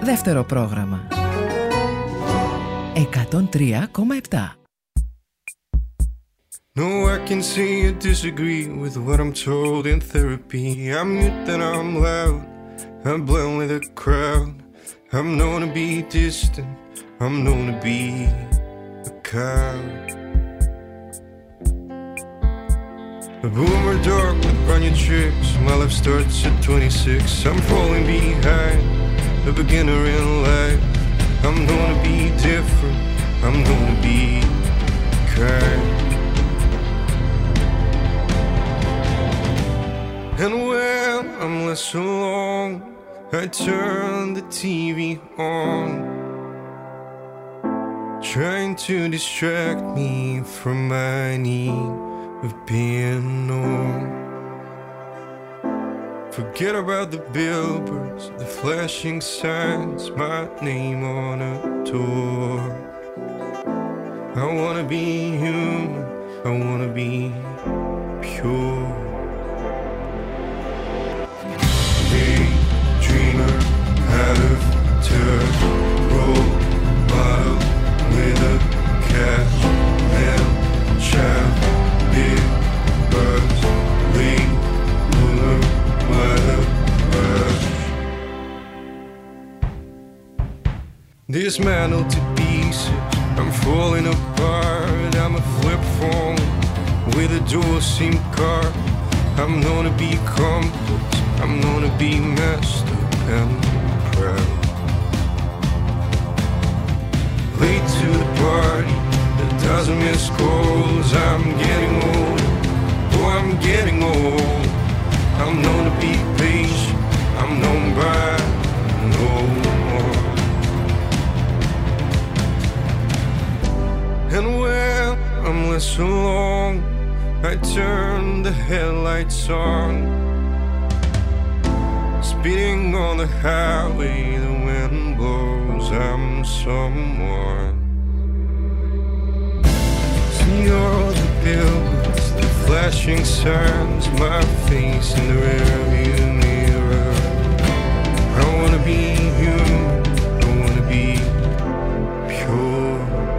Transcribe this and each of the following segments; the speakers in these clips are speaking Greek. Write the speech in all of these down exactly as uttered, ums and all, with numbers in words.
Δεύτερο πρόγραμμα. εκατόν τρία κόμμα επτά. No, I can see you disagree with what I'm told in therapy. I'm mute, then I'm loud. I blend with the crowd. I'm known to be distant. I'm known to be a coward. A boomer dog with onion tricks. My life starts at twenty-six. I'm falling behind, a beginner in life. I'm known to be different. I'm known to be kind. And when I'm less alone, I turn the T V on, trying to distract me from my need of being known. Forget about the billboards, the flashing signs, my name on a door. I wanna be human, I wanna be pure. Daydreamer, out of touch, role model with a catch, and child, big birds, lead, ruler, weather, rush. Dismantled to pieces, I'm falling apart. I'm a flip phone with a dual SIM card. I'm known to be complex, I'm known to be messed up and proud. Late to the party, a dozen missed calls. I'm getting old, oh I'm getting old. I'm known to be patient, I'm known by no more. And when I'm less alone, I turn the headlights on, speeding on the highway, the wind blows, I'm someone. See all the billboards, the flashing signs, my face in the rearview mirror. I wanna be human, I wanna be pure.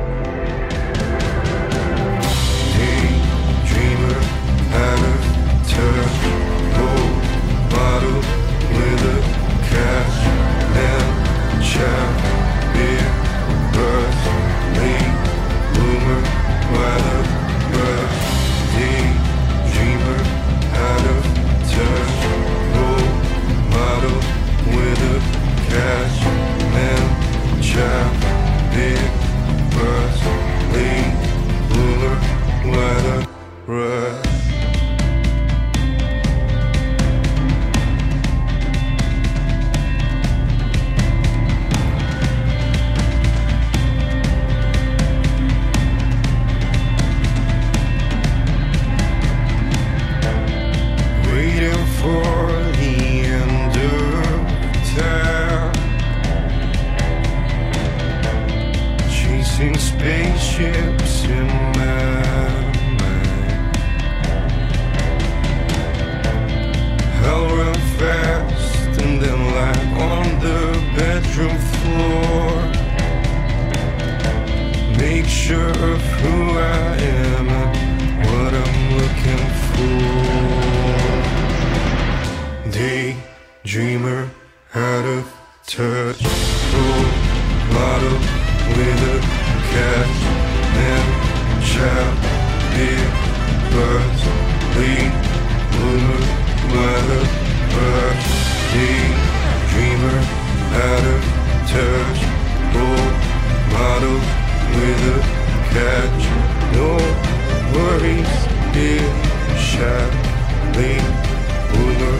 Daydreamer, out of touch, role model with a cash and child, big birds, late bloomer, weather, rush. Daydreamer, out of touch, role model with a cash and child, big birds, late bloomer, weather, rush. For the end of time, chasing spaceships in my mind. I'll run fast and then lie on the bedroom floor. Make sure of who I am and what I'm looking for. Daydreamer, out of touch, role model with a catch and child, big birds, lead, bloomer, weather, rush. Daydreamer, out of touch, role model with a catch, no worries, big shot, lead, bloomer.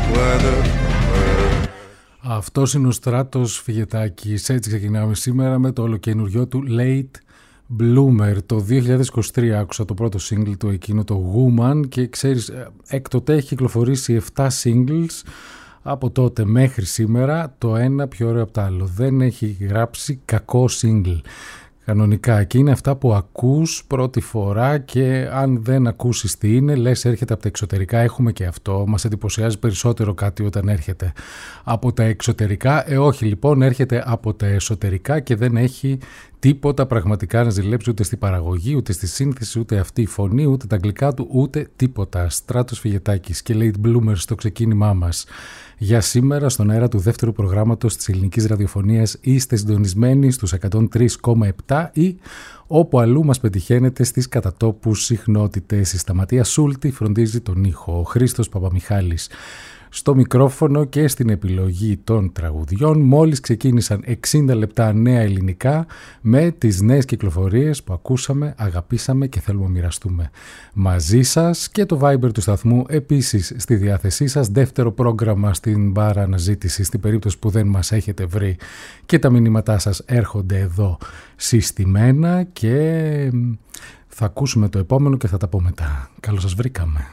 Αυτός είναι ο Στράτος Φιγετάκης. Έτσι ξεκινάμε σήμερα με το ολοκαινουριό του Late Bloomer. Το δύο χιλιάδες είκοσι τρία άκουσα το πρώτο single του, εκείνο το Woman, και ξέρεις, έκτοτε έχει κυκλοφορήσει επτά singles από τότε μέχρι σήμερα, το ένα πιο ωραίο από το άλλο. Δεν έχει γράψει κακό single. Κανονικά, και είναι αυτά που ακούς πρώτη φορά και αν δεν ακούσεις τι είναι, λες έρχεται από τα εξωτερικά. Έχουμε και αυτό, μας εντυπωσιάζει περισσότερο κάτι όταν έρχεται από τα εξωτερικά. Ε όχι λοιπόν, έρχεται από τα εσωτερικά και δεν έχει τίποτα πραγματικά να ζηλέψει ούτε στην παραγωγή, ούτε στη σύνθεση, ούτε αυτή η φωνή, ούτε τα αγγλικά του, ούτε τίποτα. Στράτος Φιγετάκης και Late Bloomers στο ξεκίνημά μας. Για σήμερα, στον αέρα του δεύτερου προγράμματος της ελληνικής ραδιοφωνίας, είστε συντονισμένοι στους εκατόν τρία κόμμα επτά ή όπου αλλού μας πετυχαίνετε στις κατατόπους συχνότητες. Η Σταματία Σούλτη φροντίζει τον ήχο, ο Χρήστος Παπαμιχάλης στο μικρόφωνο και στην επιλογή των τραγουδιών. Μόλις ξεκίνησαν εξήντα λεπτά νέα ελληνικά με τις νέες κυκλοφορίες που ακούσαμε, αγαπήσαμε και θέλουμε να μοιραστούμε μαζί σας, και το Viber του σταθμού επίσης στη διάθεσή σας. Δεύτερο πρόγραμμα στην μπάρα αναζήτηση στην περίπτωση που δεν μας έχετε βρει και τα μηνύματά σας έρχονται εδώ συστημένα, και θα ακούσουμε το επόμενο και θα τα πω μετά. Καλώς σας βρήκαμε.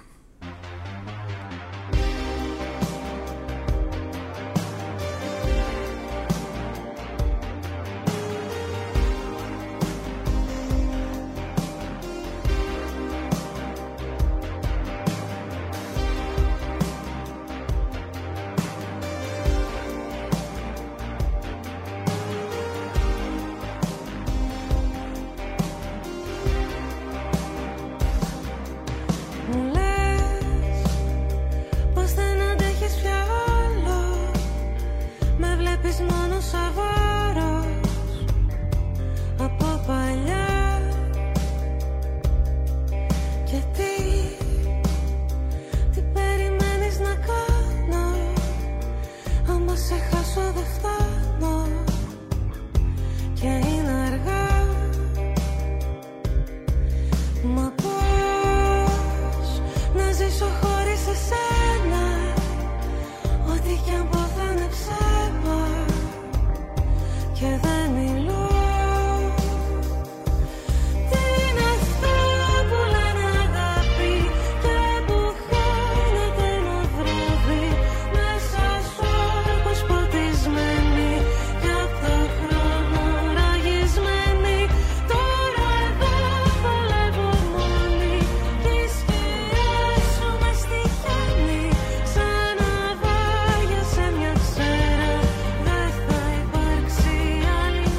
Άλλη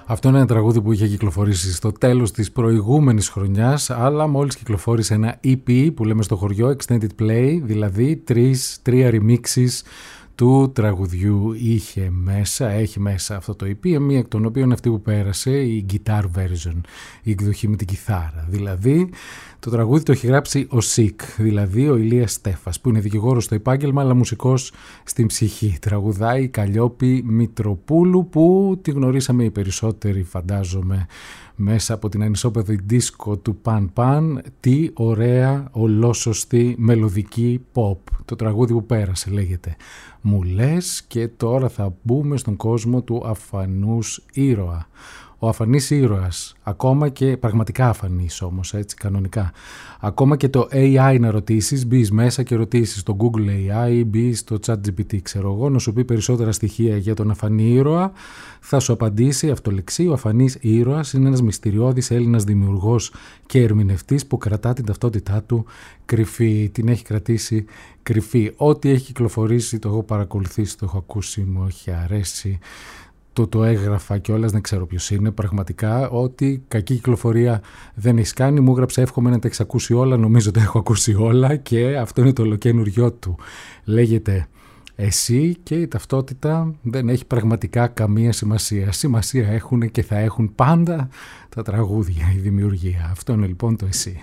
Αυτό είναι ένα τραγούδι που είχε κυκλοφορήσει στο τέλος της προηγούμενης χρονιάς, αλλά μόλις κυκλοφόρησε ένα ι πι που λέμε στο χωριό, Extended Play, δηλαδή τρεις, τρία remixes του τραγουδιού είχε μέσα, έχει μέσα αυτό το ι πι, μία εκ των οποίων είναι αυτή που πέρασε, η guitar version, η εκδοχή με την κιθάρα. Δηλαδή το τραγούδι το έχει γράψει ο Σικ, δηλαδή ο Ηλίας Στέφας, που είναι δικηγόρος στο επάγγελμα αλλά μουσικός στην ψυχή. Τραγουδάει η Καλλιόπη Μητροπούλου, που τη γνωρίσαμε οι περισσότεροι φαντάζομαι μέσα από την ανισόπεδη δίσκο του Παν Παν. Τι ωραία ολόσωστη μελωδική pop. Το τραγούδι που πέρασε λέγεται «Μου λες», και τώρα θα μπούμε στον κόσμο του αφανούς ήρωα. Ο αφανής ήρωας, ακόμα και πραγματικά αφανής όμως, έτσι κανονικά. Ακόμα και το έι άι να ρωτήσεις, μπεις μέσα και ρωτήσεις το Google έι άι, μπεις στο ChatGPT, ξέρω εγώ, να σου πει περισσότερα στοιχεία για τον αφανή ήρωα, θα σου απαντήσει αυτολεξί. Ο αφανής ήρωας είναι ένας μυστηριώδης Έλληνας δημιουργός και ερμηνευτής που κρατά την ταυτότητά του κρυφή, την έχει κρατήσει κρυφή. Ό,τι έχει κυκλοφορήσει το έχω παρακολουθήσει, το έχω ακούσει, μου έχει αρέσει. Το, το έγραφα και όλας, δεν ξέρω ποιος είναι πραγματικά, ότι κακή κυκλοφορία δεν έχει κάνει. Μου έγραψε εύχομαι να τα έχεις ακούσει όλα, νομίζω τα έχω ακούσει όλα, και αυτό είναι το ολοκαίνουριό του. Λέγεται «Εσύ», και η ταυτότητα δεν έχει πραγματικά καμία σημασία. Σημασία έχουν και θα έχουν πάντα τα τραγούδια, η δημιουργία. Αυτό είναι λοιπόν το «Εσύ».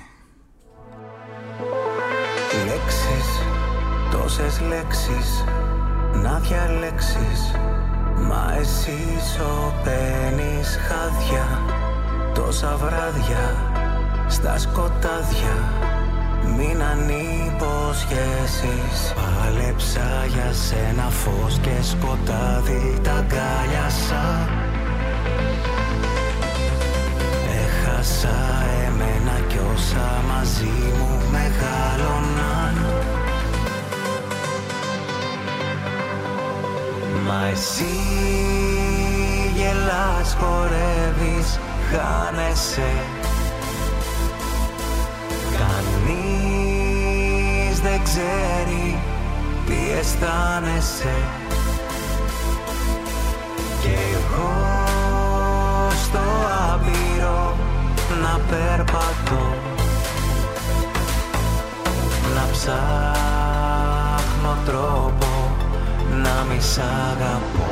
Λέξεις, τόσες λέξεις να διαλέξεις, μα εσύ σωπαίνεις χάδια. Τόσα βράδια στα σκοτάδια, μείναν υποσχέσεις. Πάλεψα για σένα, φως και σκοτάδι τα αγκάλιασα. Έχασα εμένα κι όσα μαζί μου μεγάλωναν. Μα εσύ γελάς, χορεύεις, χάνεσαι. Κανείς δεν ξέρει τι αισθάνεσαι. Κι εγώ στο άπειρο να περπατώ, να ψάχνω τρόπο να μη σ' αγαπώ.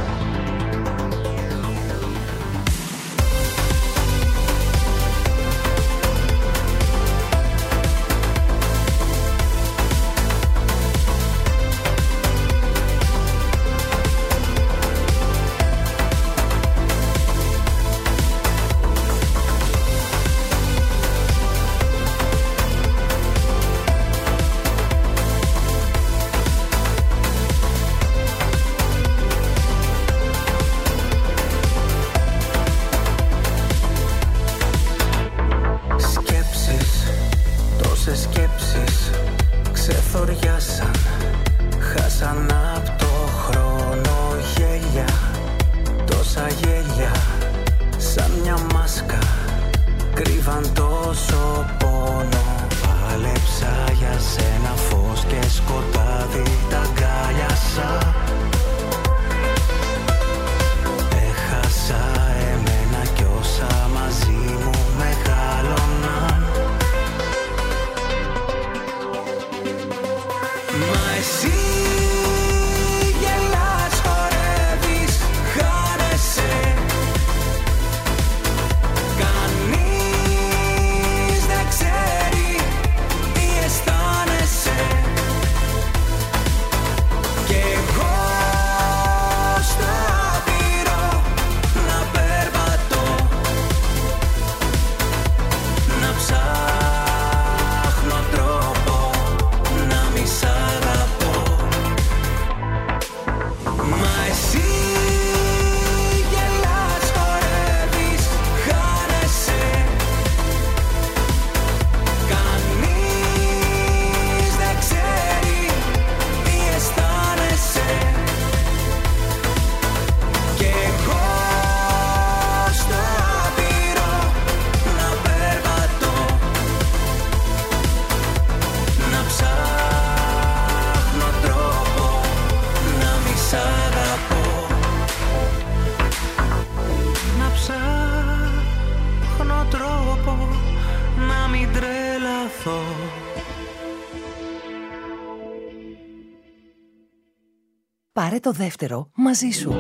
Πάρε το δεύτερο μαζί σου.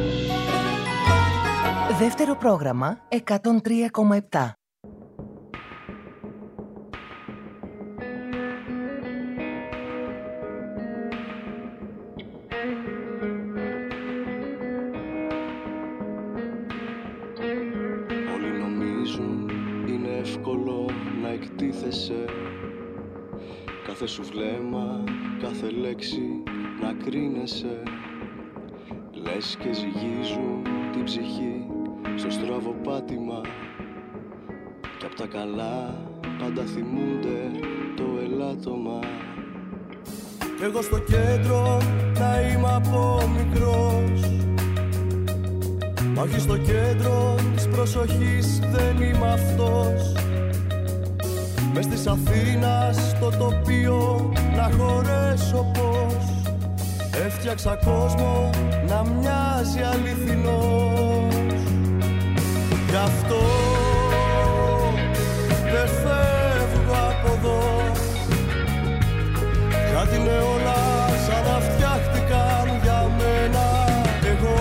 Δεύτερο πρόγραμμα εκατόν τρία κόμμα επτά. Όλοι νομίζουν είναι εύκολο να εκτίθεσαι. Κάθε σου βλέμμα, κάθε λέξη να κρίνεσαι. Λες και ζυγίζουν την ψυχή στο στραβοπάτημα. Κι απ' τα καλά πάντα θυμούνται το ελάττωμα. Κι εγώ στο κέντρο να είμαι από μικρός. Μα όχι στο κέντρο της προσοχής δεν είμαι αυτός. Μες της Αθήνας στο τοπίο να χωρέσω πως. Έφτιαξα κόσμο να μοιάζει αληθινός. Γι' αυτό δεν φεύγω από εδώ. Γιατί είναι όλα σαν να φτιάχτηκαν για μένα. Εγώ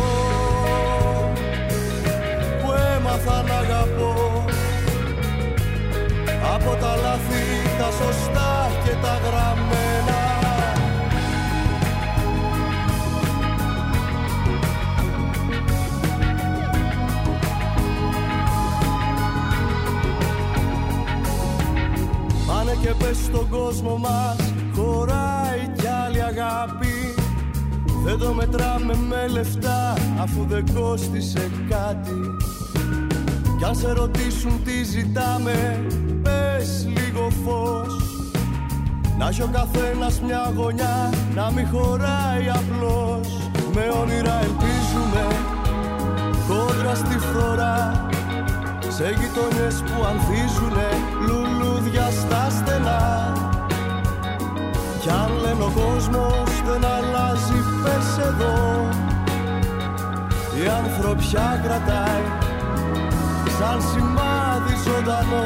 που έμαθα να αγαπώ από τα λάθη, τα σωστά και τα γραμμένα. Πάνε και πες στον κόσμο μας χωράει κι άλλη αγάπη. Δεν το μετράμε με λεφτά αφού δεν κόστισε κάτι. Κι αν σε ρωτήσουν τι ζητάμε, πες λίγο φως. Να έχει ο καθένας μια γωνιά, να μην χωράει απλώς. Με όνειρα ελπίζουμε, κόντρα στη φθορά. Σε γειτονιές που ανθίζουνε, λουλούδια στα στενά. Κι αν λένε ο κόσμος δεν αλλάζει, πες εδώ. Η ανθρωπιά κρατάει σαν σημάδι ζωντανό.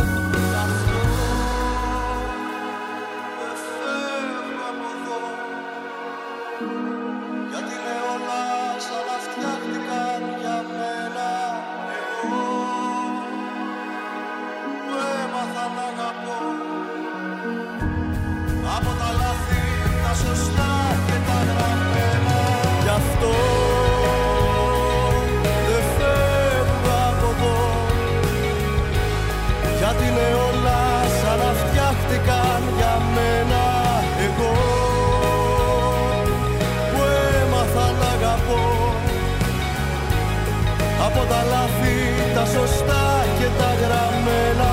Από τα λάθη, τα σωστά και τα γραμμένα.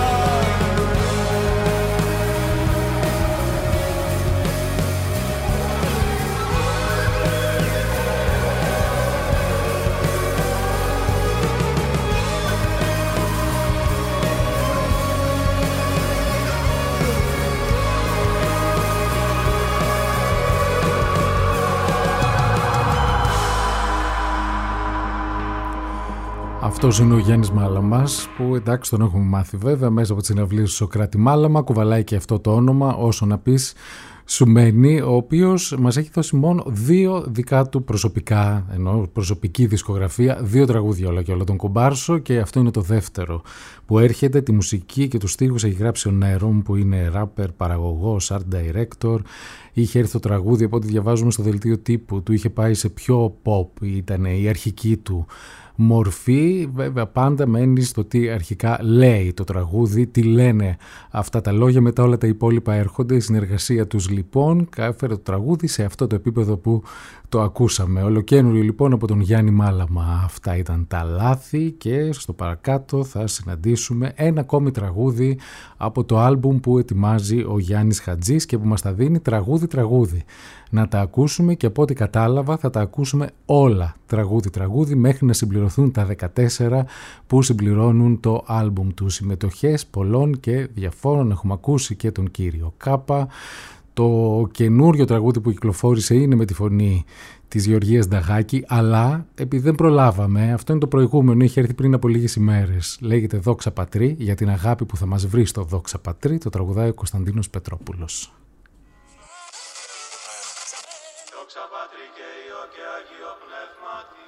Αυτός είναι ο Γιάννης Μάλαμας, που εντάξει τον έχουμε μάθει βέβαια μέσα από τις συναυλίες του Σωκράτη Μάλαμα, κουβαλάει και αυτό το όνομα όσο να πεις σου μένει, ο οποίος μας έχει δώσει μόνο δύο δικά του προσωπικά, ενώ προσωπική δισκογραφία, δύο τραγούδια όλα και όλα τον Κομπάρσο, και αυτό είναι το δεύτερο που έρχεται. Τη μουσική και τους στίχους έχει γράψει ο Νέρομ, που είναι rapper, παραγωγός, art director. Είχε έρθει το τραγούδι, από ό,τι διαβάζουμε στο δελτίο τύπου του, είχε πάει σε πιο pop, ήταν η αρχική του μορφή. Βέβαια πάντα μένει στο τι αρχικά λέει το τραγούδι, τι λένε αυτά τα λόγια, μετά όλα τα υπόλοιπα έρχονται. Η συνεργασία τους λοιπόν έφερε το τραγούδι σε αυτό το επίπεδο που το ακούσαμε. Ολοκαίνουριο λοιπόν από τον Γιάννη Μάλαμα. Αυτά ήταν τα λάθη, και στο παρακάτω θα συναντήσουμε ένα ακόμη τραγούδι από το άλμπουμ που ετοιμάζει ο Γιάννης Χατζής και που μας τα δίνει τραγούδι τραγούδι να τα ακούσουμε, και από ό,τι κατάλαβα θα τα ακούσουμε όλα τραγούδι τραγούδι μέχρι να συμπληρωθούν τα δεκατέσσερα που συμπληρώνουν το άλμπουμ του. Συμμετοχές πολλών και διαφόρων, έχουμε ακούσει και τον κύριο Κάπα. Το καινούριο τραγούδι που κυκλοφόρησε είναι με τη φωνή της Γεωργίας Νταγάκη, αλλά επειδή δεν προλάβαμε, αυτό είναι το προηγούμενο, είχε έρθει πριν από λίγες ημέρες. Λέγεται Δόξα Πατρί, για την αγάπη που θα μας βρει στο Δόξα Πατρί. Το τραγουδάει ο Κωνσταντίνος Πετρόπουλος. Δόξα Πατρί και Υιό και Αγίο Πνεύματι.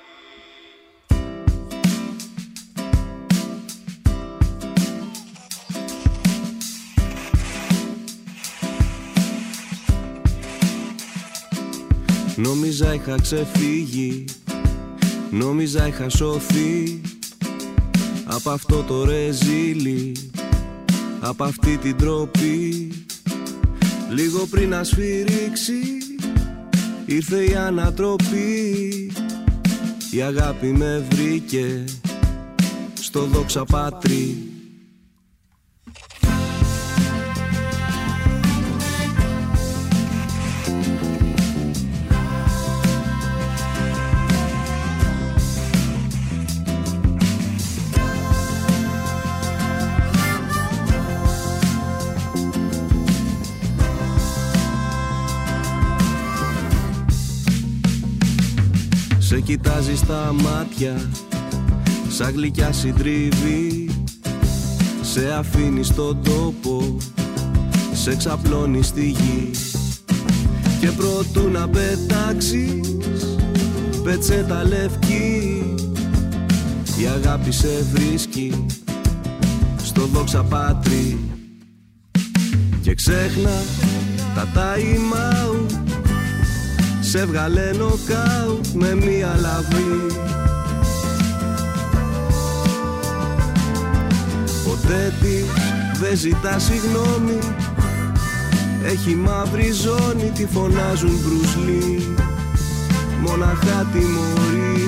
Νόμιζα είχα ξεφύγει, νόμιζα είχα σωθεί απ' αυτό το ρεζίλι, απ' αυτή την τροπή. Λίγο πριν να σφυρίξει ήρθε η ανατροπή. Η αγάπη με βρήκε στο δόξα Πατρί. Σε κοιτάζει στα μάτια σαν γλυκιά συντριβή. Σε αφήνει στον τόπο, σε ξαπλώνει στη γη. Και προτού να πετάξεις πετσέτα λευκή, η αγάπη σε βρίσκει στο δόξα Πατρί. Και ξέχνα τα time out, σε βγάλε νοκάουτ με μία λαβή. Ποτέ της δεν ζητά συγγνώμη, έχει μαύρη ζώνη, τη φωνάζουν Bruce Lee, μοναχά τιμωρεί.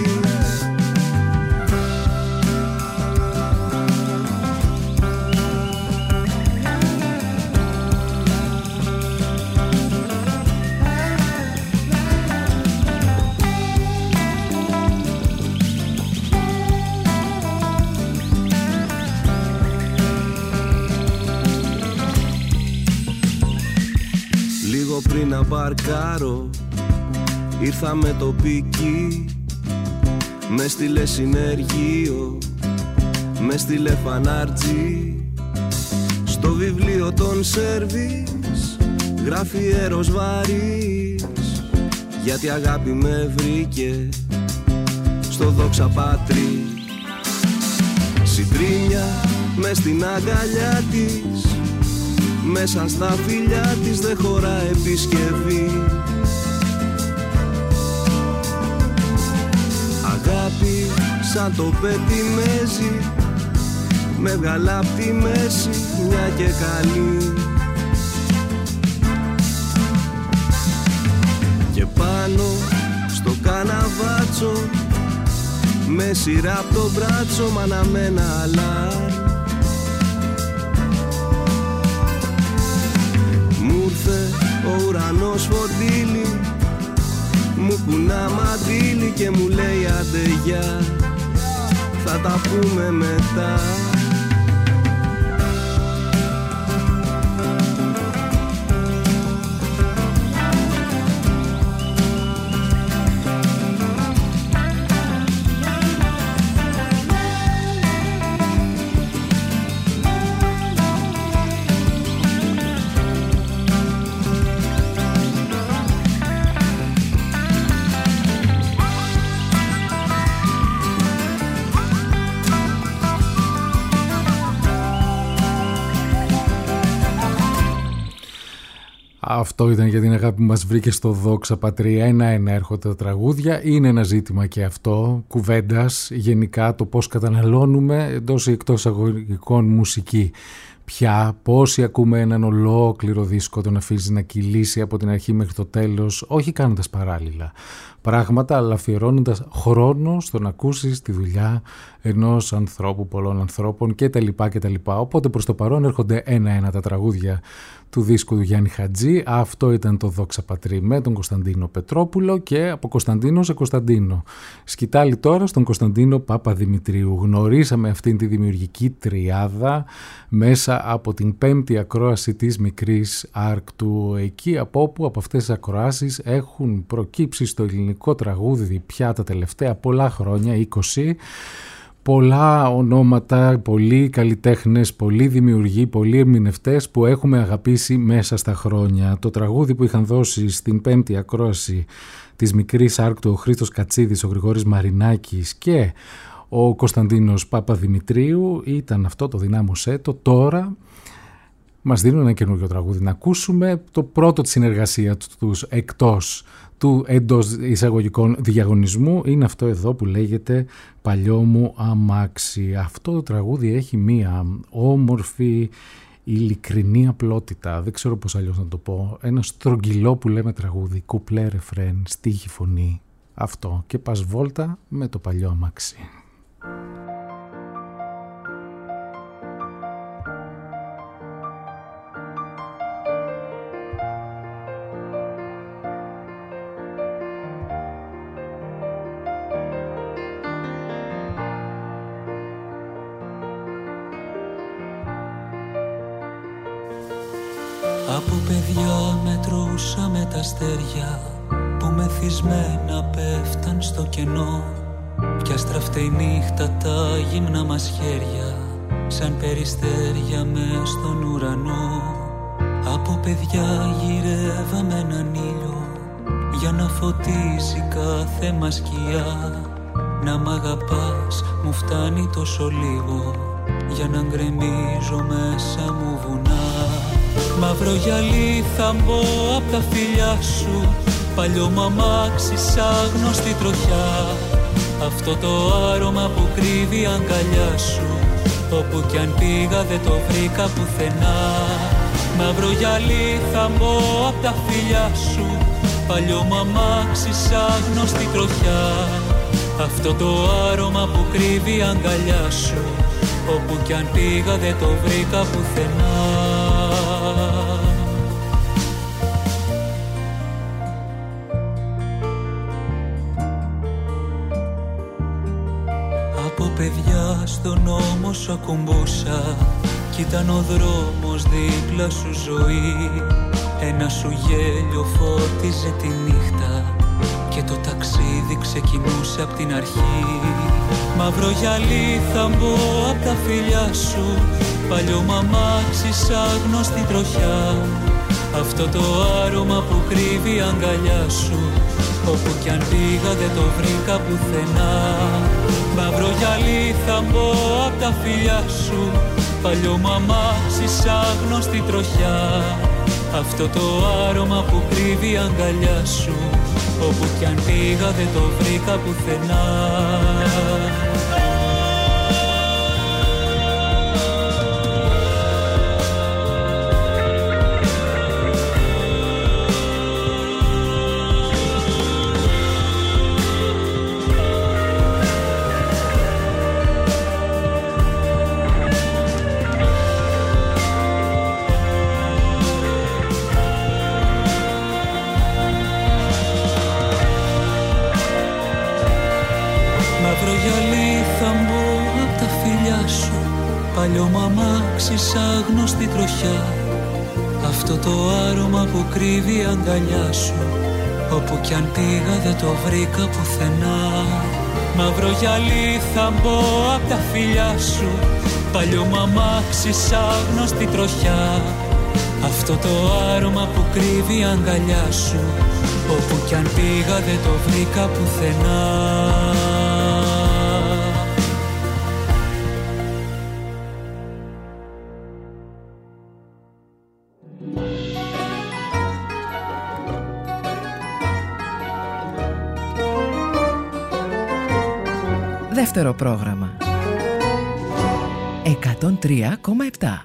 Πριν να μπαρκάρω ήρθα με το πικί. Με στείλε συνεργείο, με στείλε φανάρτζι. Στο βιβλίο των σέρβις γράφει έρος βαρύς, γιατί αγάπη με βρήκε στο δόξα Πατρί. Συντρίμια μες στην αγκαλιά της, μέσα στα φιλιά της δεν χωρά επισκευή. Αγάπη σαν το πετιμέζι, με βγάλα απ' τη μέση μια και καλή. Και πάνω στο καναβάτσο, με σειρά απ' το μπράτσο, μάνα με ένα αλάρμ. Ο ουρανός φωτίλει, μου κουνά μαντήλι και μου λέει άντε γεια, θα τα πούμε μετά. Αυτό ήταν για την αγάπη που μας βρήκε στο δόξα Πατρί. Ένα-ένα έρχονται τα τραγούδια. Είναι ένα ζήτημα και αυτό κουβέντας, γενικά το πώς καταναλώνουμε εντός ή εκτός αγωγικών μουσική. Πια πόσοι ακούμε έναν ολόκληρο δίσκο, τον αφήσεις να κυλήσει από την αρχή μέχρι το τέλος, όχι κάνοντας παράλληλα πράγματα, αλλά αφιερώνοντας χρόνο στο να ακούσεις τη δουλειά ενός ανθρώπου, πολλών ανθρώπων κτλ. κτλ. Οπότε προς το παρόν έρχονται ένα-ένα τα τραγούδια του δίσκου του Γιάννη Χατζή. Αυτό ήταν το Δόξα Πατρί με τον Κωνσταντίνο Πετρόπουλο και από Κωνσταντίνο σε Κωνσταντίνο. Σκητάλη τώρα στον Κωνσταντίνο Παπαδημητρίου. Γνωρίσαμε αυτήν τη δημιουργική τριάδα μέσα από την πέμπτη ακρόαση της Μικρής Άρκτου, εκεί από όπου από αυτές τις ακροάσεις έχουν προκύψει στο ελληνικό τραγούδι πια τα τελευταία πολλά χρόνια, είκοσι, πολλά ονόματα, πολλοί καλλιτέχνες, πολλοί δημιουργοί, πολλοί ερμηνευτές που έχουμε αγαπήσει μέσα στα χρόνια. Το τραγούδι που είχαν δώσει στην πέμπτη ακρόαση της Μικρής Άρκτου, ο Χρήστος Κατσίδης, ο Γρηγόρης Μαρινάκης και ο Κωνσταντίνος Παπαδημητρίου. Ήταν αυτό το Δυνάμωσέ το. Τώρα μας δίνουν ένα καινούργιο τραγούδι να ακούσουμε, το πρώτο της συνεργασία τους εκτός του εντός εισαγωγικών διαγωνισμού. Είναι αυτό εδώ που λέγεται «Παλιό μου αμάξι». Αυτό το τραγούδι έχει μία όμορφη, ειλικρινή απλότητα, δεν ξέρω πώς αλλιώς να το πω, ένα στρογγυλό που λέμε τραγούδι, κουπλέ, ρεφρέν, στίχη, φωνή, αυτό, και πας βόλτα με το παλιό αμάξι. Από παιδιά μετρούσαμε τα αστέρια που μεθυσμένα πέφταν στο κενό. Κι αστραφτεί η νύχτα τα γυμνά μας χέρια σαν περιστέρια μες στον ουρανό. Από παιδιά γυρεύαμε έναν ήλιο για να φωτίζει κάθε μας σκιά. Να μ' αγαπάς μου φτάνει τόσο λίγο για να γκρεμίζω μέσα μου βουνά. Μαύρο γυαλί θα μπω απ' τα φιλιά σου, παλιό μ' αμάξι σαν γνωστή τροχιά. Αυτό το άρωμα που κρύβει η αγκαλιά σου, όπου κι αν πήγα δεν το βρήκα πουθενά. Μαύρο γυαλί θα μπω απ' τα φιλιά σου, παλιό μ' αμάξι σαν γνωστή τροχιά. Αυτό το άρωμα που κρύβει η αγκαλιά σου, όπου κι αν πήγα δεν το βρήκα πουθενά. Από παιδιά στον ώμο σου ακουμπούσα κι ήταν ο δρόμος δίπλα σου ζωή. Ένα σου γέλιο φώτιζε τη νύχτα και το ταξίδι ξεκινούσε απ' την αρχή. Μαύρο γυαλί θα μπω απ' τα φιλιά σου, παλιό μ' αμάξι σαν γνωστή τροχιά. Αυτό το άρωμα που κρύβει η αγκαλιά σου, όπου κι αν πήγα δεν το βρήκα πουθενά. Μαύρο γυαλί θα μπω απ' τα φιλιά σου, παλιό μ' αμάξι σαν γνωστή τροχιά. Αυτό το άρωμα που κρύβει η αγκαλιά σου, όπου κι αν πήγα δεν το βρήκα πουθενά. Παλιό μ' αμάξι σαν γνωστή τροχιά. Αυτό το άρωμα που κρύβει η αγκαλιά σου, όπου κι αν πήγα δεν το βρήκα πουθενά. Μαύρο γυαλί θα μπω απ' τα φιλιά σου, παλιό μ' αμάξι σαν γνωστή τροχιά. Αυτό το άρωμα που κρύβει η αγκαλιά σου, όπου κι αν πήγα δεν το βρήκα πουθενά. Δεύτερο πρόγραμμα εκατόν τρία κόμμα επτά.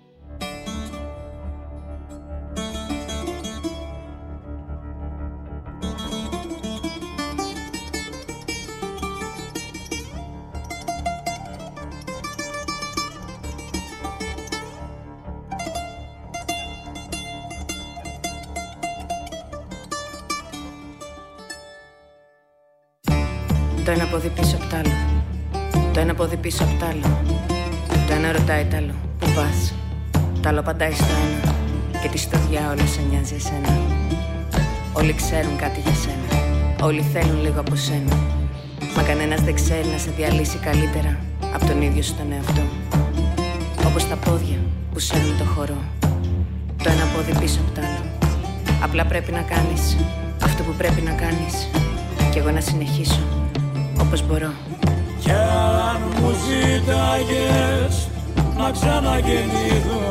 Το ένα πόδι πίσω απ' τ' άλλο, το ένα πόδι πίσω απ' τ' άλλο. Το ένα ρωτάει τ' άλλο, πού πας? Τ' άλλο απαντάει στο ένα και τη στο διάολο σε νοιάζει εσένα. Όλοι ξέρουν κάτι για σένα, όλοι θέλουν λίγο από σένα. Μα κανένας δεν ξέρει να σε διαλύσει καλύτερα από τον ίδιο σου τον εαυτό. Όπως τα πόδια που σέρνουν το χορό, το ένα πόδι πίσω απ' τ' άλλο. Απλά πρέπει να κάνεις αυτό που πρέπει να κάνεις κι εγώ να συνεχίσω όπως μπορώ. Κι αν μου ζήταγες να ξαναγεννηθώ,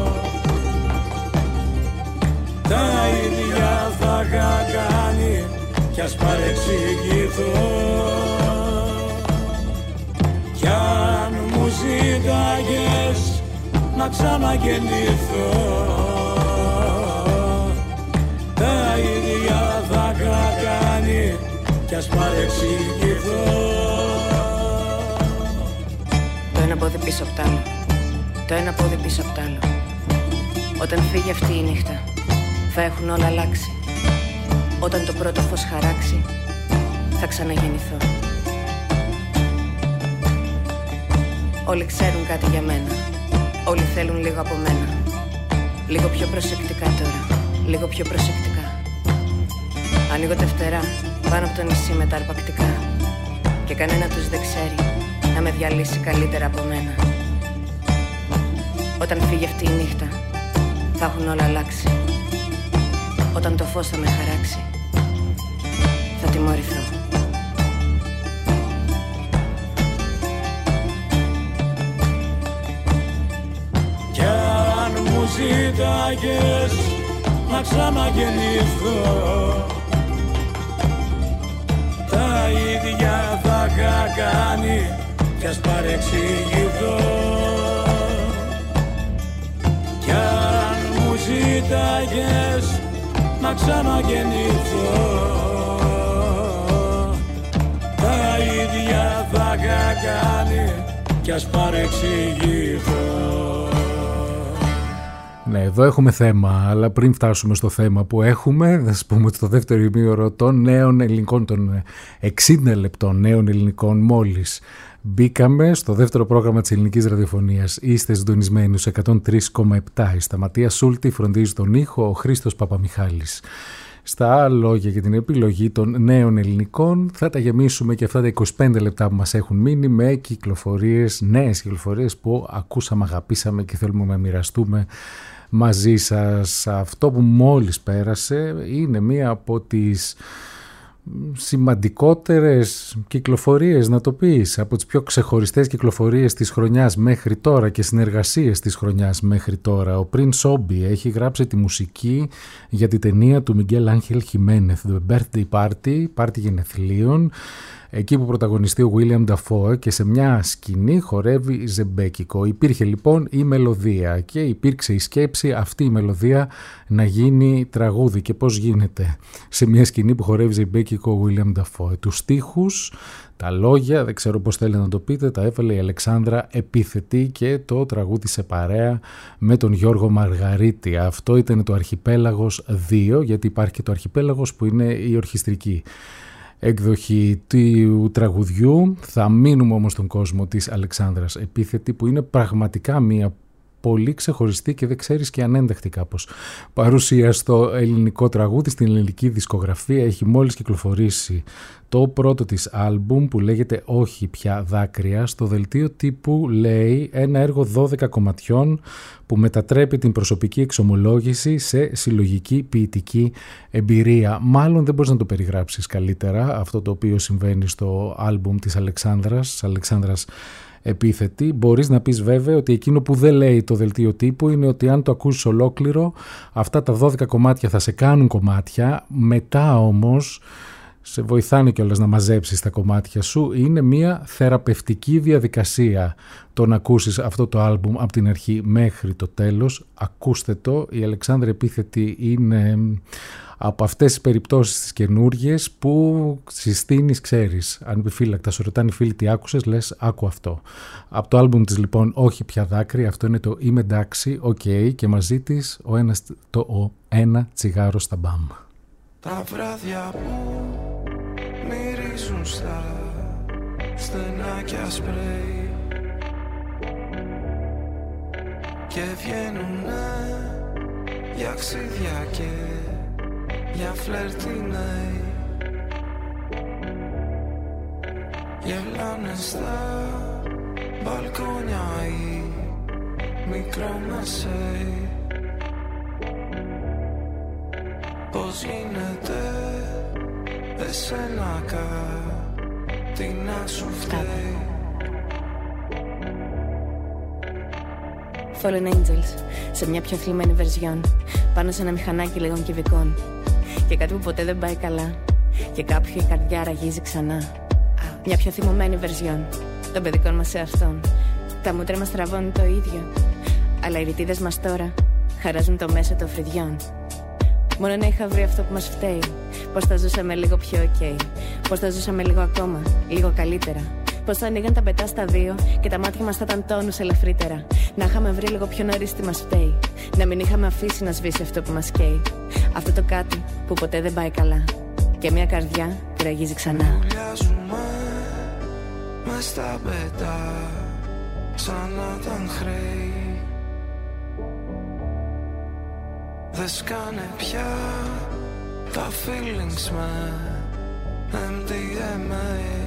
τα ίδια θα είχα κάνει κι ας παρεξηγηθώ. Κι αν μου ζήταγες να ξαναγεννηθώ, τα ίδια θα είχα κάνει κι ας παρεξηγηθώ. Το ένα πόδι πίσω απ' τ' άλλο, το ένα πόδι πίσω απ' τ' άλλο. Όταν φύγει αυτή η νύχτα θα έχουν όλα αλλάξει. Όταν το πρώτο φως χαράξει θα ξαναγεννηθώ. Όλοι ξέρουν κάτι για μένα, όλοι θέλουν λίγο από μένα. Λίγο πιο προσεκτικά τώρα, λίγο πιο προσεκτικά. Ανοίγω τα φτερά πάνω από το νησί με τα αρπακτικά και κανένα τους δεν ξέρει να με διαλύσει καλύτερα από μένα. Όταν φύγει αυτή η νύχτα θα έχουν όλα αλλάξει. Όταν το φως θα με χαράξει θα τιμωρηθώ. Κι αν μου ζήταγες να ξαναγεννηθώ, τα ίδια θα είχα κάνει κι ας παρεξηγηθώ. Κι αν μου ζήταγες να ξαναγεννηθώ, τα ίδια θα είχα κάνει κι ας παρεξηγηθώ. Ναι, εδώ έχουμε θέμα, αλλά πριν φτάσουμε στο θέμα που έχουμε, θα σας πούμε ότι στο δεύτερο ημίωρο των νέων ελληνικών, των εξήντα λεπτών νέων ελληνικών μόλις μπήκαμε στο δεύτερο πρόγραμμα της ελληνικής ραδιοφωνίας. Είστε συντονισμένοι στους εκατόν τρία κόμμα επτά. Η Σταματία Σούλτη φροντίζει τον ήχο, ο Χρήστος Παπαμιχάλης. Στα λόγια για την επιλογή των νέων ελληνικών θα τα γεμίσουμε και αυτά τα είκοσι πέντε λεπτά που μας έχουν μείνει με κυκλοφορίες, νέες κυκλοφορίες που ακούσαμε, αγαπήσαμε και θέλουμε να μοιραστούμε μαζί σας. Αυτό που μόλις πέρασε είναι μία από τις σημαντικότερες κυκλοφορίες, να το πεις, από τις πιο ξεχωριστές κυκλοφορίες της χρονιάς μέχρι τώρα και συνεργασίες της χρονιάς μέχρι τώρα. Ο Prince Obi έχει γράψει τη μουσική για τη ταινία του Μιγγέλ Άγχελ Χιμένεθ, The Birthday Party, πάρτι γενεθλίων, εκεί που πρωταγωνιστεί ο William Dafoe και σε μια σκηνή χορεύει ζεμπέκικο. Υπήρχε λοιπόν η μελωδία και υπήρξε η σκέψη αυτή η μελωδία να γίνει τραγούδι. Και πώς γίνεται σε μια σκηνή που χορεύει ζεμπέκικο ο William Dafoe? Τους στίχους, τα λόγια, δεν ξέρω πώς θέλετε να το πείτε, τα έβαλε η Αλεξάνδρα Επίθετη και το τραγούδισε παρέα με τον Γιώργο Μαργαρίτη. Αυτό ήταν το Αρχιπέλαγος δύο, γιατί υπάρχει και το Αρχιπέλαγος που είναι η ορχιστρική εκδοχή του τραγουδιού. Θα μείνουμε όμως στον κόσμο της Αλεξάνδρας Επίθετη, που είναι πραγματικά μία πολύ ξεχωριστή και δεν ξέρεις και ανένταχτη κάπως παρουσία στο ελληνικό τραγούδι, στην ελληνική δισκογραφία. Έχει μόλις κυκλοφορήσει το πρώτο της άλμπουμ που λέγεται «Όχι πια δάκρυα». Στο δελτίο τύπου λέει ένα έργο δώδεκα κομματιών που μετατρέπει την προσωπική εξομολόγηση σε συλλογική ποιητική εμπειρία. Μάλλον δεν μπορείς να το περιγράψεις καλύτερα αυτό το οποίο συμβαίνει στο άλμπουμ της Αλεξάνδρας, Αλεξάνδρας Επίθετη. Μπορείς να πεις βέβαια ότι εκείνο που δεν λέει το δελτίο τύπου είναι ότι αν το ακούσεις ολόκληρο, αυτά τα δώδεκα κομμάτια θα σε κάνουν κομμάτια, μετά όμως σε βοηθάνε κιόλας να μαζέψεις τα κομμάτια σου. Είναι μια θεραπευτική διαδικασία το να ακούσεις αυτό το άλμπουμ από την αρχή μέχρι το τέλος. Ακούστε το, η Αλεξάνδρα Επίθετη είναι από αυτές τις περιπτώσεις τις καινούργιες που συστήνεις, ξέρεις, ανεπιφύλακτα σου ρωτάνε οι φίλοι τι άκουσες, λες άκου αυτό. Από το άλμπουμ της λοιπόν «Όχι πια δάκρυ», αυτό είναι το «Είμαι εντάξει, οκ», okay, και μαζί της ο ένας, το ο, «Ένα τσιγάρο στα μπαμ». Τα βράδια που μυρίζουν στα στενάκια σπρέι και βγαίνουνε για ξύδια και για φλερτινέι, γελάνε στα μπαλκόνια οι μικρομεσαίοι. Πώς γίνεται εσένα κάτι να σου φταίει. Fallen Angels, σε μια πιο θλιμμένη βερζιόν, πάνω σε ένα μηχανάκι λίγων κυβικών. Και κάτι που ποτέ δεν πάει καλά, και κάποιο η καρδιά ραγίζει ξανά. Μια πιο θυμωμένη βερζιόν των παιδικών μας εαυτών. Τα μούτρα μας τραβώνουν το ίδιο, αλλά οι ρητίδες μας τώρα χαράζουν το μέσο των φρυδιών. Μόνο να είχα βρει αυτό που μας φταίει, πως θα ζούσαμε λίγο πιο ok, πως θα ζούσαμε λίγο ακόμα, λίγο καλύτερα. Πως θα ανοίγαν τα πετά στα δύο και τα μάτια μας θα ήταν τόνους ελαφρύτερα. Να είχαμε βρει λίγο πιο νωρίς τι μας φταίει, να μην είχαμε αφήσει να σβήσει αυτό που μας καίει. Αυτό το κάτι που ποτέ δεν πάει καλά, και μια καρδιά που ραγίζει ξανά. Βουλιάζουμε μες στα πετά, σαν να ήταν χρέη. Δε σκάνε πια τα feelings με εμ ντι εμ έι.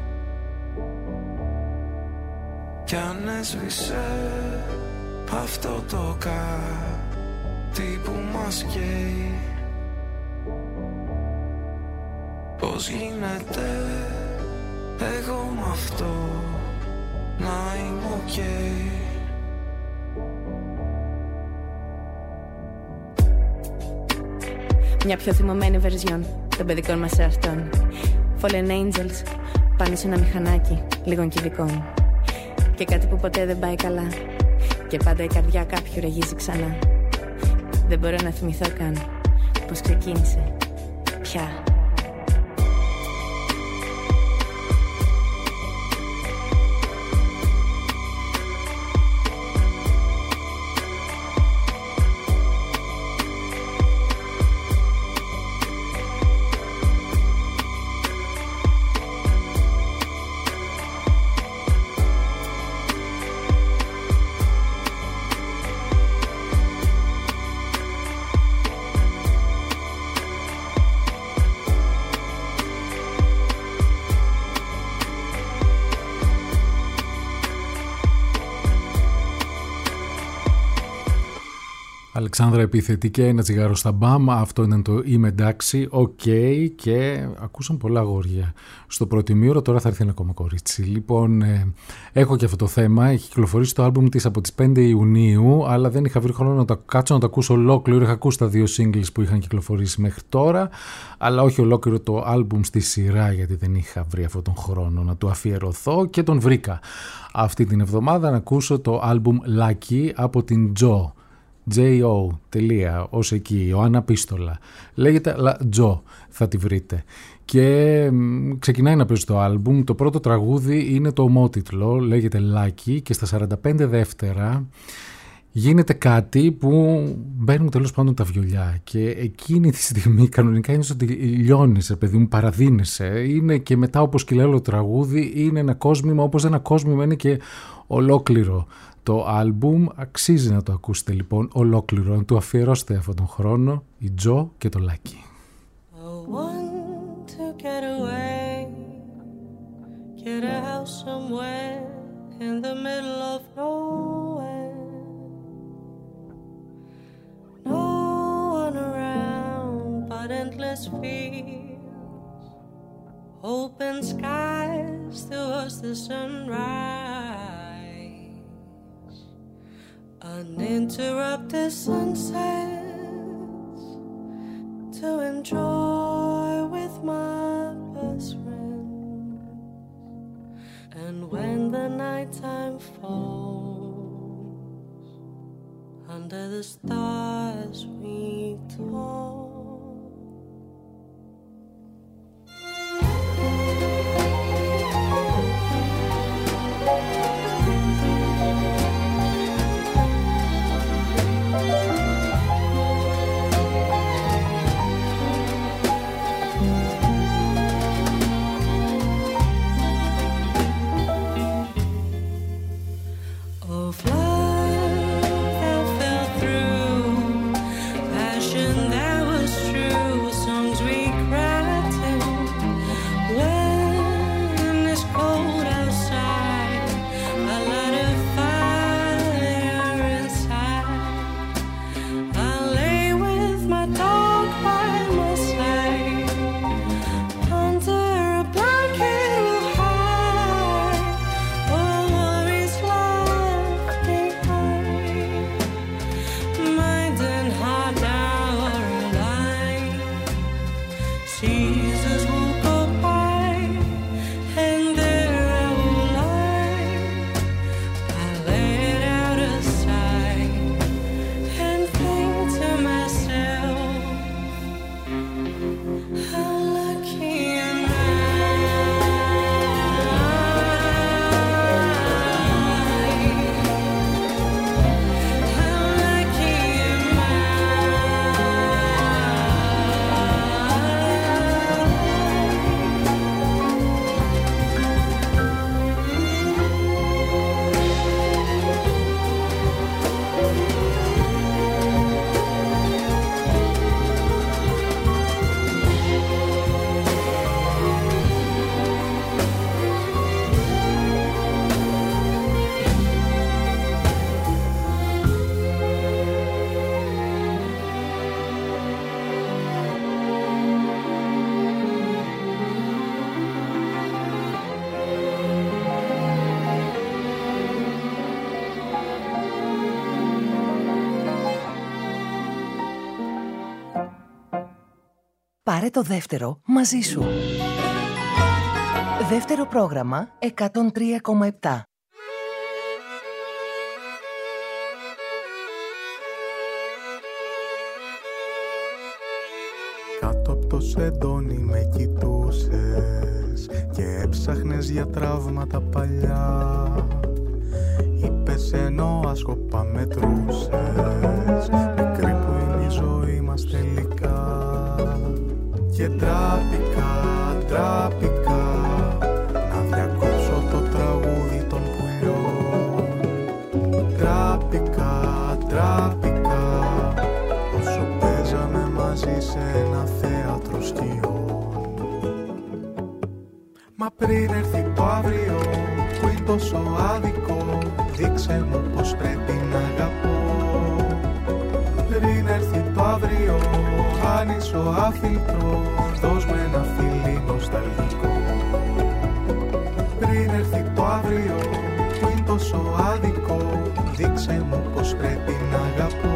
Κι αν έσβησε αυτό το κάτι που μας καίει, πώς γίνεται εγώ μ' αυτό να είμαι ok. Μια πιο θυμωμένη βερζιόν των παιδικών μας εαυτών. Fallen Angels, πάνω σε ένα μηχανάκι λίγων κυβικών. Και κάτι που ποτέ δεν πάει καλά, και πάντα η καρδιά κάποιου ραγίζει ξανά. Δεν μπορώ να θυμηθώ καν πως ξεκίνησε πια. Αλεξάνδρα επιθετή και ένα τσιγάρο στα μπαμ. Αυτό ήταν το «Είμαι εντάξει», οκ, okay, και ακούσαν πολλά αγόρια στο πρώτο ημίωρο. Τώρα θα έρθει ένα ακόμα κορίτσι. Λοιπόν, ε, έχω και αυτό το θέμα. Έχει κυκλοφορήσει το άλμπουμ της από τις πέντε Ιουνίου, αλλά δεν είχα βρει χρόνο να το κάτσω να το ακούσω ολόκληρο. Είχα ακούσει τα δύο singles που είχαν κυκλοφορήσει μέχρι τώρα, αλλά όχι ολόκληρο το άλμπουμ στη σειρά, γιατί δεν είχα βρει αυτόν τον χρόνο να του αφιερωθώ, και τον βρήκα αυτή την εβδομάδα να ακούσω το άλμπουμ Lucky από την Τζο. Τζο, τελεία, ως εκεί, Ιωάννα Πίστολα. Λέγεται, αλλά Τζο θα τη βρείτε. Και ξεκινάει να παίζει το άλμπουμ. Το πρώτο τραγούδι είναι το ομότιτλο, λέγεται Lucky, και στα σαράντα πέντε δεύτερα γίνεται κάτι που μπαίνουν τέλος πάντων τα βιολιά, και εκείνη τη στιγμή κανονικά είναι ότι λιώνεσαι, παιδί μου, παραδίνεσαι. Είναι και μετά, όπως και λέει το τραγούδι, είναι ένα κόσμημα, όπως ένα κόσμημα είναι και ολόκληρο. Το άλμπουμ αξίζει να το ακούσετε λοιπόν ολόκληρο, να του αφιερώσετε αυτόν τον χρόνο, η Τζο και το Lucky. I want to get away, get a house somewhere in the middle of nowhere. No one around but endless fields, open skies towards the sunrise. Uninterrupted sunsets to enjoy with my best friend. And when the nighttime falls, under the stars we talk. Of love that fell through, passion that Πάρε το δεύτερο μαζί σου. Δεύτερο πρόγραμμα εκατόν τρία κόμμα επτά. Κάτω από το σεντόνι με κοιτούσες και έψαχνες για τραύματα παλιά. Είπες ενώ άσκοπα μετρούσες, μικρή που είναι η ζωή μας τελικά. Και ντράπηκα, ντράπηκα να διακόψω το τραγούδι των πουλιών. Ντράπηκα, ντράπηκα όσο παίζαμε μαζί σε ένα θέατρο σκιών. Μα πριν έρθει το αύριο που είναι τόσο άδικο, δείξε μου πως πρέπει να αγαπώ. Πριν έρθει το αύριο, αν είσαι ο άφιλτρος, δώσ' μου ένα φιλί νοσταλγικό. Πριν έρθει το αύριο που είναι τόσο άδικο, δείξε μου πως πρέπει να αγαπώ.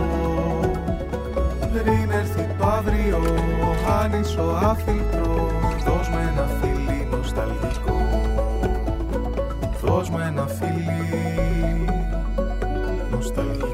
Πριν έρθει το αύριο, αν είσαι ο άφιλτρος, δώσ' μου ένα φιλί νοσταλγικό. Δώσ' μου ένα φιλί νοσταλγικό.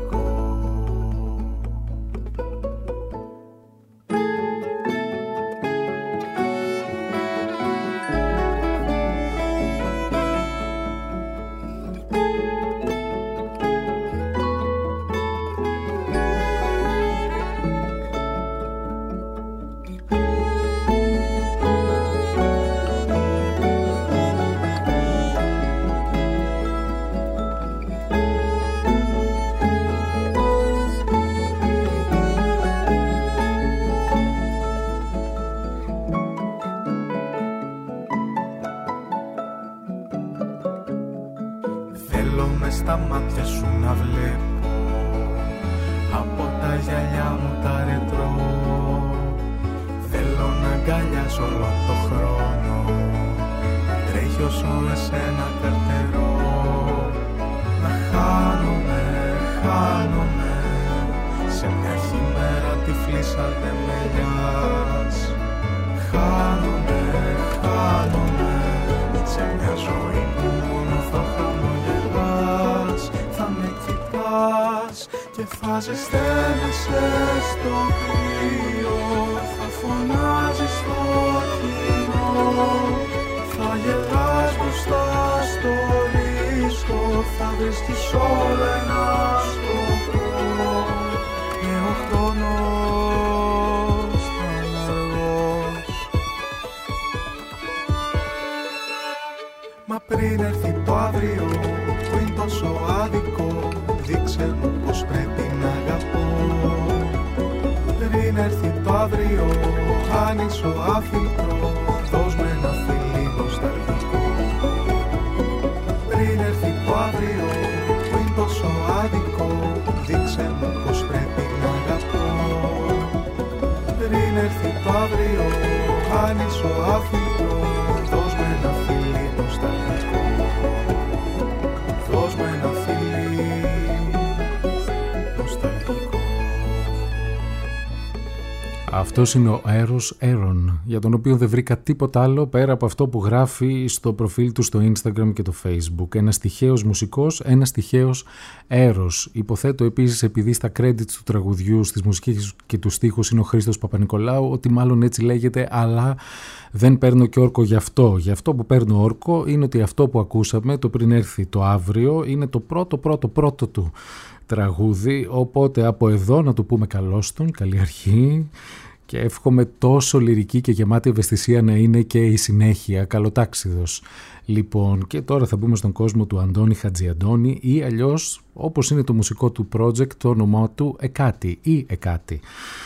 Αυτός είναι ο Eros Aaron, για τον οποίο δεν βρήκα τίποτα άλλο πέρα από αυτό που γράφει στο προφίλ του στο Instagram και το Facebook. Ένας τυχαίος μουσικός, ένας τυχαίος Eros. Υποθέτω επίσης, επειδή στα credits του τραγουδιού, στις μουσικές και τους στίχους είναι ο Χρήστος Παπα-Νικολάου, ότι μάλλον έτσι λέγεται, αλλά δεν παίρνω και όρκο γι' αυτό. Γι' αυτό που παίρνω όρκο είναι ότι αυτό που ακούσαμε, το πριν έρθει το αύριο, είναι το πρώτο πρώτο πρώτο του τραγούδι, οπότε από εδώ να του πούμε καλώς τον, καλή αρχή. Και εύχομαι τόσο λυρική και γεμάτη ευαισθησία να είναι και η συνέχεια, καλοτάξιδος. Λοιπόν, και τώρα θα μπούμε στον κόσμο του Αντώνη Χατζιαντώνη ή αλλιώς, όπως είναι το μουσικό του project, το όνομά του Εκάτη ή Εκάτη.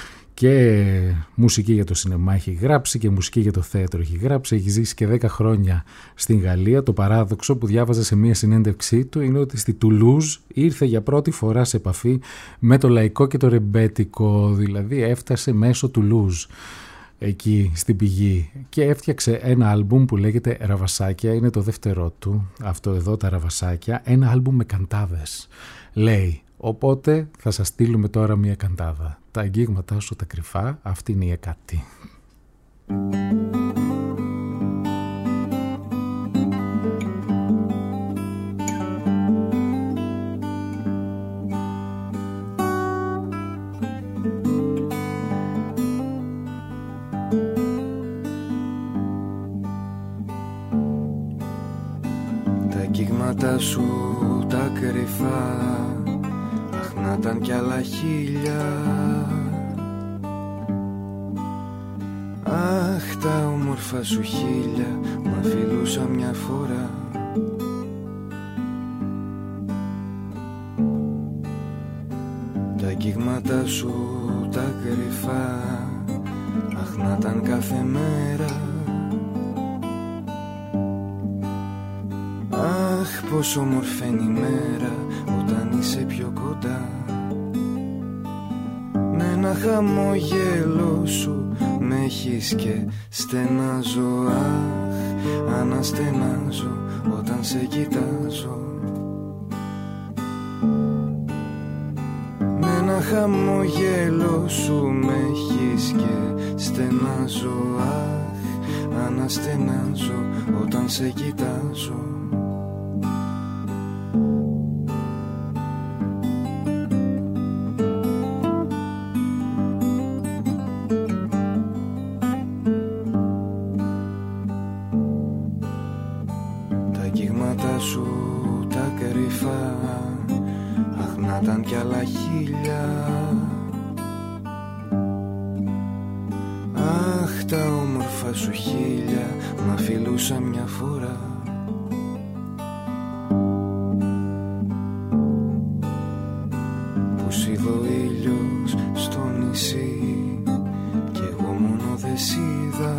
Και μουσική για το σινεμά έχει γράψει και μουσική για το θέατρο έχει γράψει. Έχει ζήσει και δέκα χρόνια στην Γαλλία. Το παράδοξο που διάβαζα σε μια συνέντευξή του είναι ότι στη Τουλούζ ήρθε για πρώτη φορά σε επαφή με το λαϊκό και το ρεμπέτικο. Δηλαδή έφτασε μέσω Τουλούζ εκεί στην πηγή και έφτιαξε ένα άλμπουμ που λέγεται Ραβασάκια. Είναι το δεύτερό του, αυτό εδώ, τα Ραβασάκια. Ένα άλμπουμ με καντάδες, λέει. Οπότε θα σας στείλουμε τώρα μια καντάδα. Τα αγγίγματά σου τα κρυφά, αυτή είναι η Εκάτη. κύματα σου τα κρυφά, αχ να ήταν κι άλλα χίλια. Αχ τα όμορφα σου χίλια, μα φιλούσα μια φορά. Τα αγγίγματα σου τα κρυφά, αχ να ήταν κάθε μέρα. Αχ πόσο όμορφαίνει η μέρα όταν είσαι πιο κοντά. Με ένα χαμόγελο σου με έχεις και στενάζω. Αχ αναστενάζω όταν σε κοιτάζω. Με ένα χαμόγελο σου με έχεις και στενάζω. Αχ αναστενάζω όταν σε κοιτάζω. Μια φορά που σίδω ήλιος στο νησί κι εγώ μόνο δε σίδα.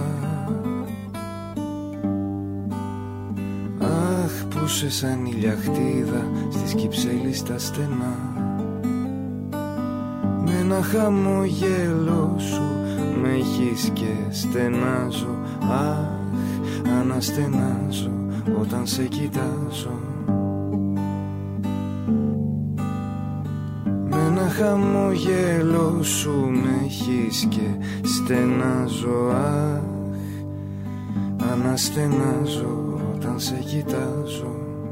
Αχ που σε σαν ηλιαχτίδα στις Κυψέλης τα στενά. Με ένα χαμόγελο σου με έχεις και στενάζω. Αχ αναστενάζω όταν σε κοιτάζω. Με ένα χαμόγελο σου με έχεις και στενάζω. Αχ αναστενάζω όταν σε κοιτάζω.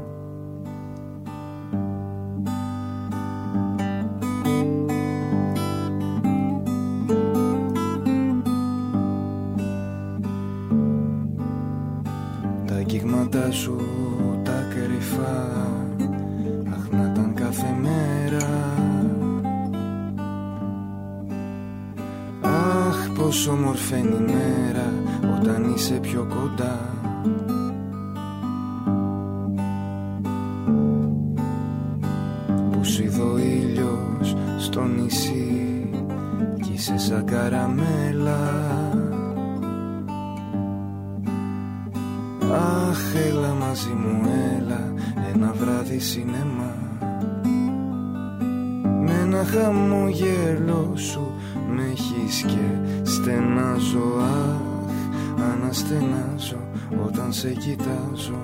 Σου τα κρυφά, αχ να ήταν κάθε μέρα. Αχ πόσο όμορφαίνει η μέρα όταν είσαι πιο κοντά. Που σίδω ήλιος στο νησί κι είσαι σαν καραμέλα. Αχ έλα μαζί μου έλα ένα βράδυ σινεμά. Με ένα χαμόγελο σου με έχεις και στενάζω. Αχ αναστενάζω όταν σε κοιτάζω.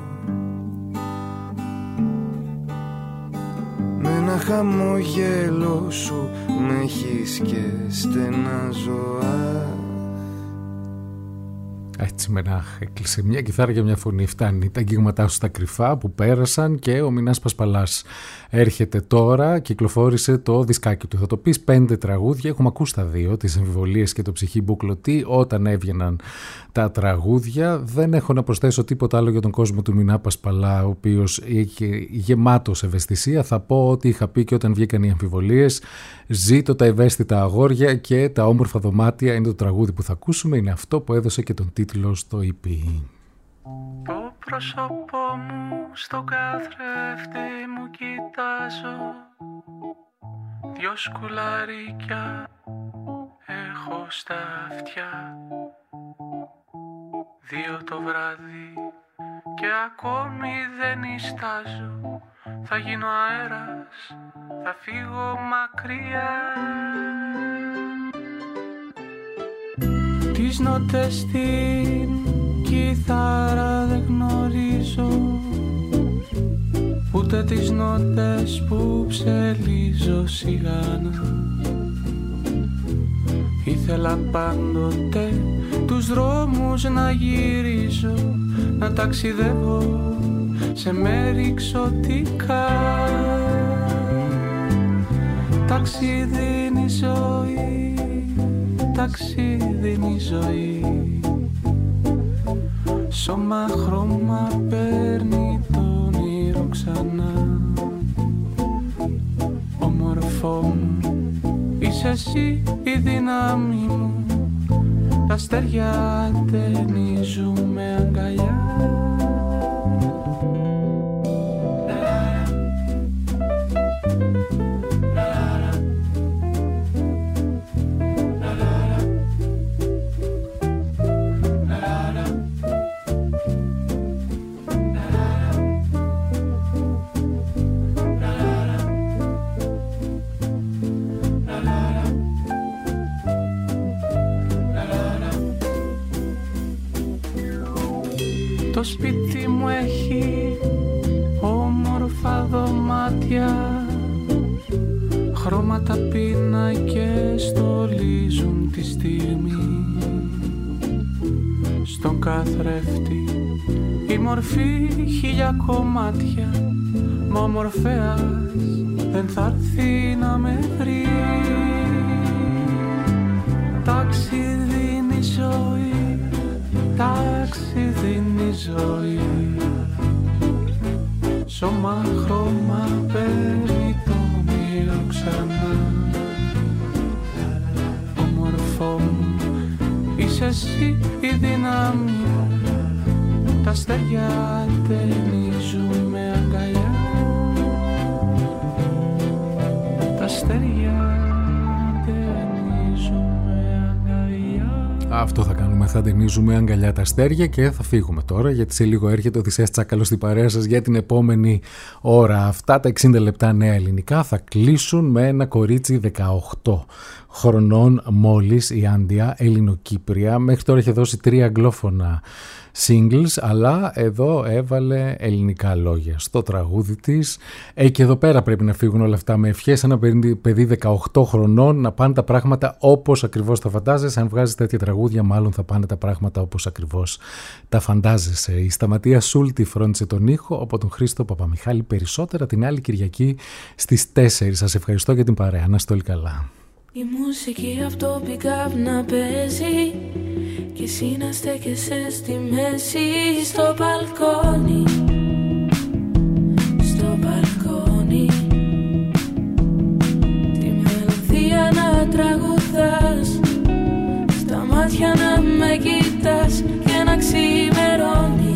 Με ένα χαμόγελο σου με έχεις και στενάζω. Αχ. Έτσι μενάχ, έκλεισε μια κιθάρα και μια φωνή. Φτάνει τα αγγίγματά σου στα κρυφά που πέρασαν και ο Μινάς Πασπαλάς έρχεται τώρα, κυκλοφόρησε το δισκάκι του. Θα το πεις πέντε τραγούδια, έχουμε ακούσει τα δύο, τις αμφιβολίες και το ψυχή μπουκλωτή όταν έβγαιναν τα τραγούδια. Δεν έχω να προσθέσω τίποτα άλλο για τον κόσμο του Μινά Πασπαλά, ο οποίος είχε γεμάτος ευαισθησία. Θα πω ότι είχα πει και όταν βγήκαν οι αμφιβολίες. Ζήτω τα ευαίσθητα αγόρια και τα όμορφα δωμάτια είναι το τραγούδι που θα ακούσουμε. Είναι αυτό που έδωσε και τον τίτλο στο ι πι. Το πρόσωπό μου στον καθρέφτη μου κοιτάζω. Δυο σκουλαρίκια έχω στα αυτιά. Δύο το βράδυ και ακόμη δεν ιστάζω. Θα γίνω αέρας, θα φύγω μακριά. Τις νότες στην κιθάρα δεν γνωρίζω, ούτε τις νότες που ψελίζω σιγάνα. Ήθελα πάντοτε τους δρόμους να γυρίζω, να ταξιδεύω σε μέρη εξωτικά. Ταξίδι είναι η ζωή, ταξίδι είναι η ζωή. Σώμα χρώμα παίρνει τον όνειρο ξανά. Όμορφό μου, είσαι εσύ η δύναμη μου. Τα αστέρια ταινίζουν με αγκαλιά. Το σπίτι μου έχει όμορφα δωμάτια, χρώματα πίνακες στολίζουν τη στιγμή. Στον καθρέφτη η μορφή χίλια κομμάτια, μα ο μορφέας δεν θα έρθει να με βρει. Ταξίδι είναι η ζωή, ταξίδι είναι η ζωή. Σώμα χρώμα παίρνει το όνειρο ξανά. Όμορφό μου, είσαι εσύ η δύναμη μου. Τα αστέρια ταινίζουν με αγκαλιά. Τα αστέρια ταινίζουν με αγκαλιά. Αυτό θα κάνουμε, θα ταινίζουμε αγκαλιά τα αστέρια και θα φύγουμε τώρα, γιατί σε λίγο έρχεται ο Οδυσσέας Τσάκαλος στην παρέα σας για την επόμενη ώρα. Αυτά τα εξήντα λεπτά νέα ελληνικά θα κλείσουν με ένα κορίτσι δεκαοκτώ χρονών μόλις, η Άντια, Ελληνοκύπρια. Μέχρι τώρα είχε δώσει τρία αγγλόφωνα singles, αλλά εδώ έβαλε ελληνικά λόγια στο τραγούδι της. Ε, και εδώ πέρα πρέπει να φύγουν όλα αυτά με ευχές. Ένα παιδί δεκαοκτώ χρονών, να πάνε τα πράγματα όπως ακριβώς τα φαντάζεσαι. Αν βγάζεις τέτοια τραγούδια, μάλλον θα πάνε τα πράγματα όπως ακριβώς τα φαντάζεσαι. Η Σταματία Σούλτη φρόντισε τον ήχο, από τον Χρήστο Παπαμιχάλη. Περισσότερα την άλλη Κυριακή στις τέσσερις. Σας ευχαριστώ για την παρέα. Να είστε όλοι καλά. Η μουσική από το pick-up να παίζει και εσύ να στέκεσαι στη μέση. Στο μπαλκόνι, στο μπαλκόνι, τη μελωδία να τραγουδάς, στα μάτια να με κοιτάς και να ξημερώνει,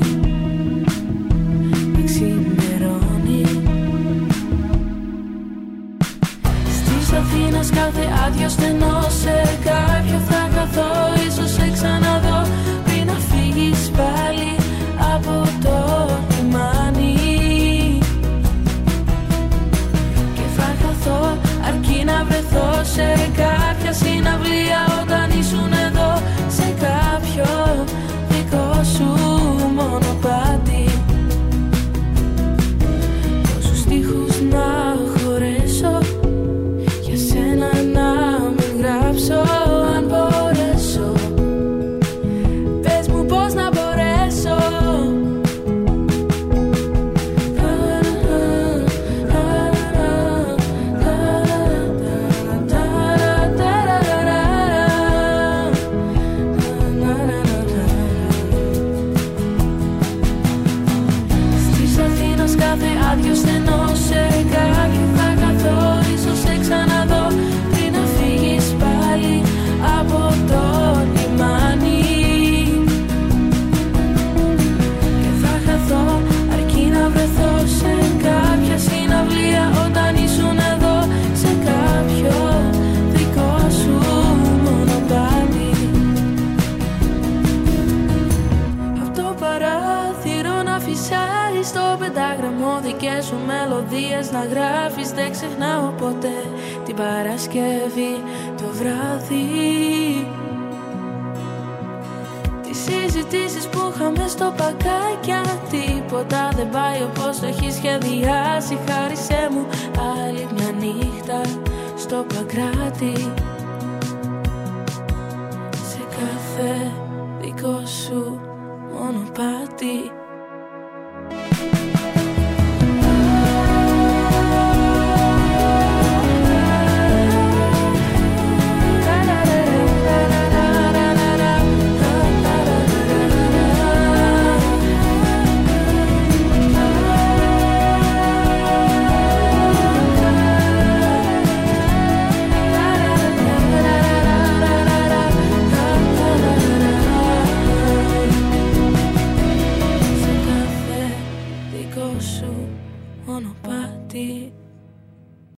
να ξημερώνει. Στις Αθήνας κάθε άδειο στενό, σε κάποιο θα καθώ, ίσως σε ξαναδώ πριν να φύγεις πάλι από το λιμάνι. Και θα χαθώ αρκεί να βρεθώ σε κάποια συναυλία όταν ήσουν εδώ, σε κάποιο δικό σου μονοπάτι. Τόσους στίχους να χωρέσω, για σένα να μην γράψω. Αν μπορέσω, πες μου πώς να μπορέσω. Στις Αθήνας κάθε άδειο στενό, σε κάποιο θα καθώ, ίσως σε ξαναδώ πριν να φύγεις πάλι από το λιμάνι. Και θα χαθώ αρκεί να βρεθώ σε κάποια συναυλία όταν ήσουν εδώ, σε κάποιο δικό σου μονοπάτι. Απ' το παράθυρο να φυσάει στο πεντάγραμμο δικές σου μελωδίες να γράφεις. Δεν ξεχνάω ποτέ την Παρασκευή το βράδυ, τις συζητήσεις που είχαμε στο πακάκια. Τίποτα δεν πάει όπως το έχεις σχεδιάσει. Χάρισέ μου άλλη μια νύχτα στο Παγκράτη. ότι